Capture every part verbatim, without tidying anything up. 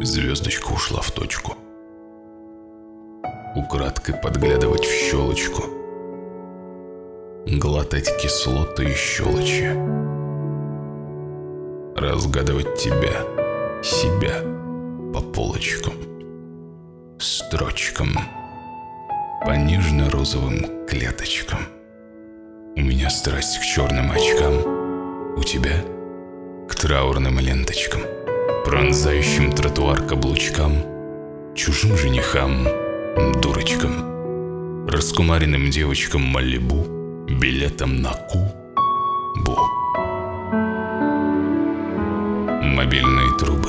Звездочка ушла в точку. Украдкой подглядывать в щелочку, глотать кислоты и щелочи, разгадывать тебя, себя по полочкам, строчкам, по нежно-розовым клеточкам. У меня страсть к черным очкам, у тебя к траурным ленточкам, пронзающим тротуар каблучкам, чужим женихам, дурочкам, раскумаренным девочкам Малибу, билетом на Кубу. Мобильные трубы,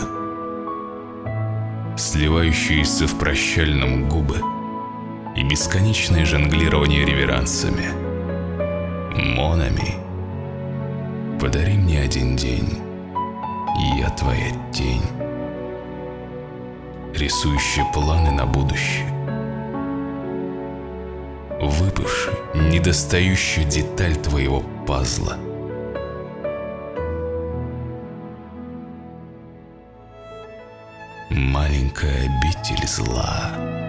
сливающиеся в прощальном губы, и бесконечное жонглирование реверансами. Монами, подари мне один день, и я твоя тень, рисующая планы на будущее, выпавшая, недостающая деталь твоего пазла. Маленькая обитель зла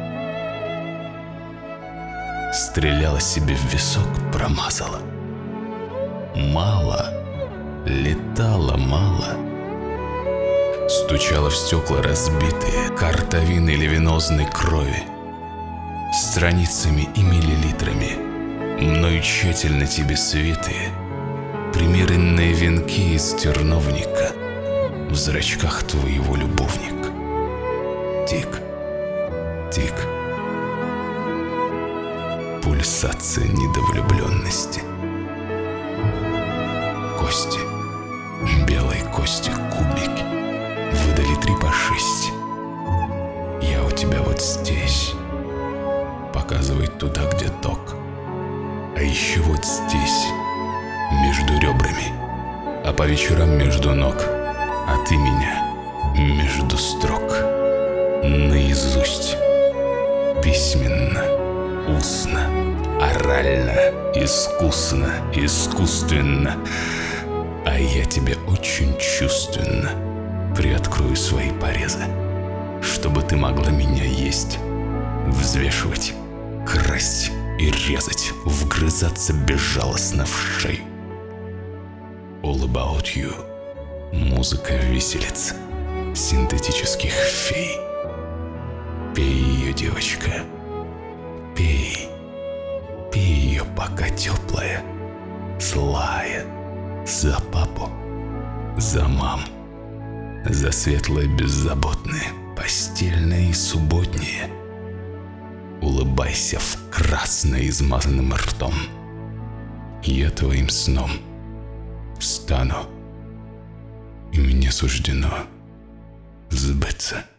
стреляла себе в висок, промазала. Мало, летала мало, стучала в стекла разбитые картовиной левинозной крови, страницами и миллилитрами, мною тщательно тебе свитые, примеренные венки из терновника, в зрачках твоего любовника. Тик, тик, пульсация недовлюбленности. Кости, белые кости, кубики, выдали три по шесть. Я у тебя вот здесь, показывает туда, где ток. А еще вот здесь, между ребрами, а по вечерам между ног. А ты меня между строк, наизусть, письменно, устно, орально, искусно, искусственно. А я тебе очень чувственно приоткрою свои порезы, чтобы ты могла меня есть, взвешивать, красть и резать, вгрызаться безжалостно в шею. All about you. Музыка виселиц, синтетических фей. Пей ее, девочка, пей, пей ее, пока теплая, злая, за папу, за маму, за светлое беззаботное, постельное и субботнее. Улыбайся в красно измазанным ртом. Я твоим сном стану, и мне суждено сбыться.